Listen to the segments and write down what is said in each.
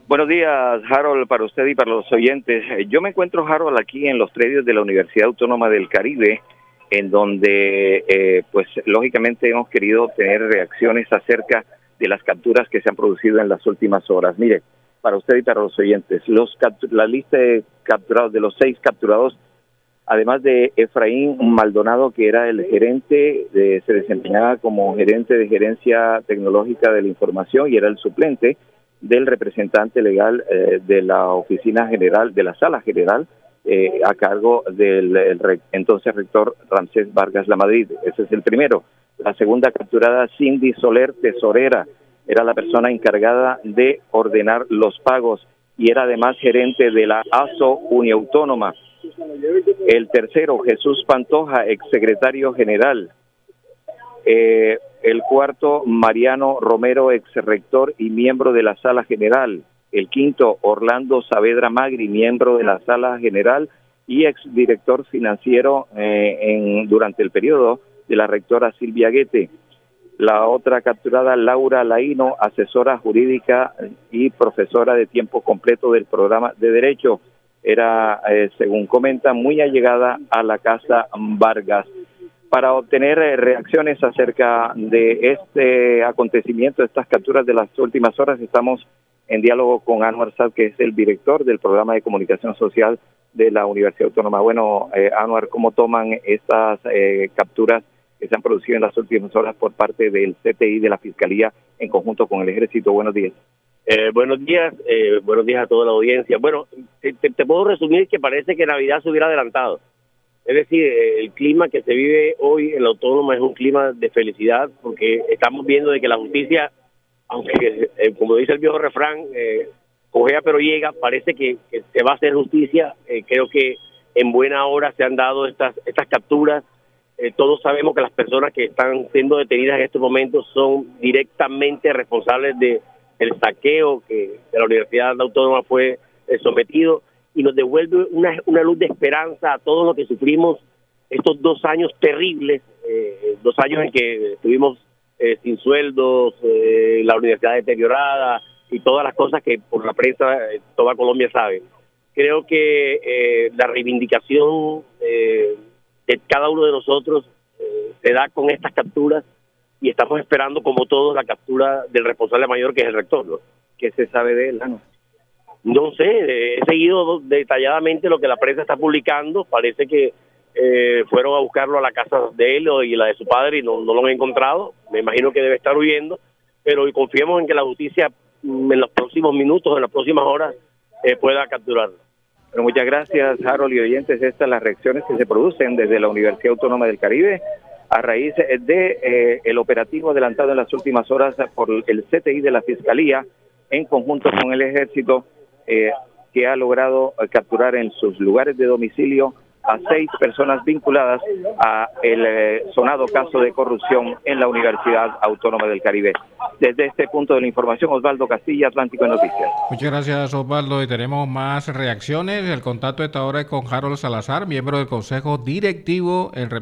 Buenos días, Harold, para usted y para los oyentes. Yo me encuentro, Harold, aquí en los predios de la Universidad Autónoma del Caribe, en donde, pues, lógicamente hemos querido tener reacciones acerca de las capturas que se han producido en las últimas horas. Mire, para usted y para los oyentes, la lista de capturados, de los 6 capturados, además de Efraín Maldonado, que era el gerente, se desempeñaba como gerente de gerencia tecnológica de la información y era el suplente del representante legal de la oficina general, de la sala general, a cargo del entonces rector Ramsés Vargas Lamadrid. Ese es el primero. La segunda capturada, Cindy Soler, tesorera, era la persona encargada de ordenar los pagos y era además gerente de la ASO Uniautónoma. El tercero, Jesús Pantoja, exsecretario general. El cuarto, Mariano Romero, exrector y miembro de la Sala General. El quinto, Orlando Saavedra Magri, miembro de la Sala General y exdirector financiero durante el periodo de la rectora Silvia Guete. La otra capturada, Laura Laino, asesora jurídica y profesora de tiempo completo del programa de Derecho. Era, según comenta, muy allegada a la Casa Vargas. Para obtener reacciones acerca de este acontecimiento, estas capturas de las últimas horas, estamos en diálogo con Anwar Saad, que es el director del programa de comunicación social de la Universidad Autónoma. Bueno, Anwar, ¿cómo toman estas capturas que se han producido en las últimas horas por parte del CTI, de la Fiscalía, en conjunto con el Ejército? Buenos días. Buenos días a toda la audiencia. Bueno, te puedo resumir que parece que Navidad se hubiera adelantado. Es decir, el clima que se vive hoy en la Autónoma es un clima de felicidad, porque estamos viendo de que la justicia, aunque como dice el viejo refrán, cojea pero llega, parece que se va a hacer justicia. Creo que en buena hora se han dado estas capturas. Todos sabemos que las personas que están siendo detenidas en estos momentos son directamente responsables del saqueo que de la Universidad Autónoma fue sometido, y nos devuelve una luz de esperanza a todos los que sufrimos estos 2 años terribles, 2 años en que estuvimos sin sueldos, la universidad deteriorada y todas las cosas que por la prensa toda Colombia sabe. Creo que la reivindicación de cada uno de nosotros se da con estas capturas, y estamos esperando, como todos, la captura del responsable mayor, que es el rector, ¿no? ¿Qué se sabe de él, Ano? No sé, he seguido detalladamente lo que la prensa está publicando. Parece que fueron a buscarlo a la casa de él y la de su padre y no lo han encontrado. Me imagino que debe estar huyendo, pero confiemos en que la justicia en los próximos minutos, en las próximas horas, pueda capturarlo. Pero muchas gracias, Harold y oyentes. Estas las reacciones que se producen desde la Universidad Autónoma del Caribe a raíz de el operativo adelantado en las últimas horas por el CTI de la Fiscalía en conjunto con el Ejército, que ha logrado capturar en sus lugares de domicilio a 6 personas vinculadas a el sonado caso de corrupción en la Universidad Autónoma del Caribe. Desde este punto de la información, Osvaldo Castilla, Atlántico Noticias. Muchas gracias, Osvaldo, y tenemos más reacciones. El contacto esta hora es con Harold Salazar, miembro del Consejo Directivo del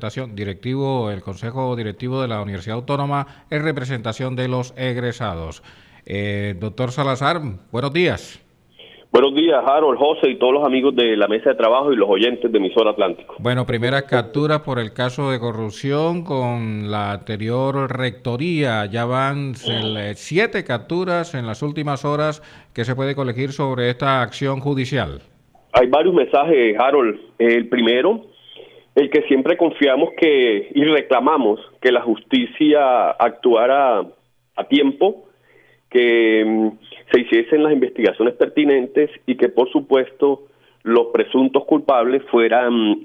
Consejo Directivo de la Universidad Autónoma en representación de los egresados. Doctor Salazar, buenos días. Buenos días, Harold, José y todos los amigos de la mesa de trabajo y los oyentes de Emisora Atlántico. Bueno, primeras capturas por el caso de corrupción con la anterior rectoría. Ya van 7 capturas en las últimas horas. ¿Qué se puede colegir sobre esta acción judicial? Hay varios mensajes, Harold. El primero, el que siempre confiamos y reclamamos que la justicia actuara a tiempo, que se hiciesen las investigaciones pertinentes y que, por supuesto, los presuntos culpables fueran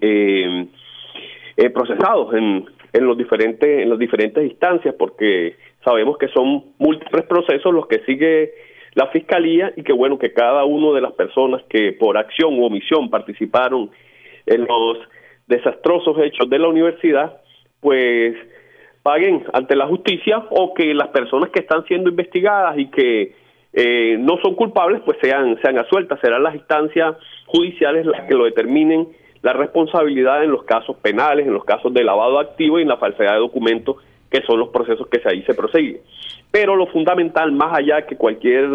procesados en las diferentes instancias, porque sabemos que son múltiples procesos los que sigue la Fiscalía, y que bueno, que cada una de las personas que por acción u omisión participaron en los desastrosos hechos de la universidad, pues paguen ante la justicia, o que las personas que están siendo investigadas y que no son culpables, pues sean absueltas. Serán las instancias judiciales las que lo determinen, la responsabilidad en los casos penales, en los casos de lavado de activos y en la falsedad de documentos, que son los procesos que ahí se prosiguen. Pero lo fundamental, más allá que cualquier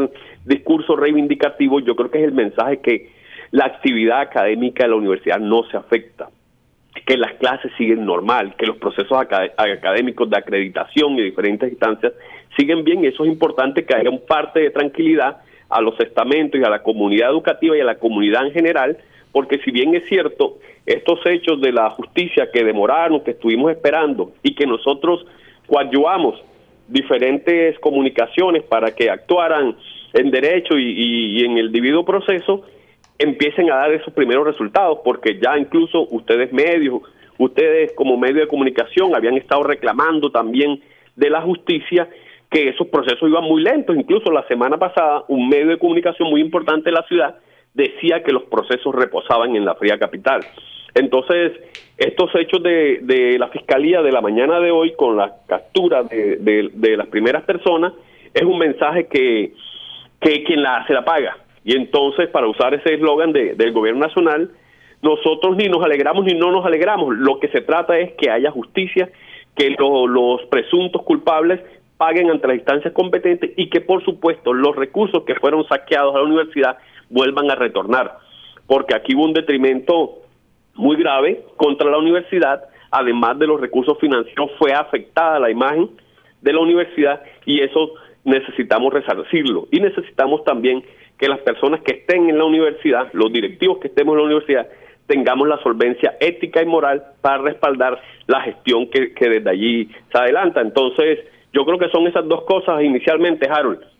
discurso reivindicativo, yo creo que es el mensaje que la actividad académica de la universidad no se afecta, que las clases siguen normal, que los procesos académicos de acreditación y diferentes instancias siguen bien, y eso es importante, que haya un parte de tranquilidad a los estamentos y a la comunidad educativa y a la comunidad en general, porque si bien es cierto, estos hechos de la justicia que demoraron, que estuvimos esperando y que nosotros coadyuvamos diferentes comunicaciones para que actuaran en derecho y en el debido proceso, empiecen a dar esos primeros resultados, porque ya incluso ustedes como medio de comunicación habían estado reclamando también de la justicia que esos procesos iban muy lentos. Incluso la semana pasada un medio de comunicación muy importante de la ciudad decía que los procesos reposaban en la fría capital. Entonces, estos hechos de la Fiscalía de la mañana de hoy, con la captura de las primeras personas, es un mensaje que quien la hace la paga. Y entonces, para usar ese eslogan del gobierno nacional, nosotros ni nos alegramos ni no nos alegramos. Lo que se trata es que haya justicia, que los presuntos culpables paguen ante las instancias competentes y que, por supuesto, los recursos que fueron saqueados a la universidad vuelvan a retornar. Porque aquí hubo un detrimento muy grave contra la universidad, además de los recursos financieros, fue afectada la imagen de la universidad, y eso necesitamos resarcirlo. Y necesitamos también que las personas que estén en la universidad, los directivos que estemos en la universidad, tengamos la solvencia ética y moral para respaldar la gestión que desde allí se adelanta. Entonces, yo creo que son esas dos cosas inicialmente, Harold.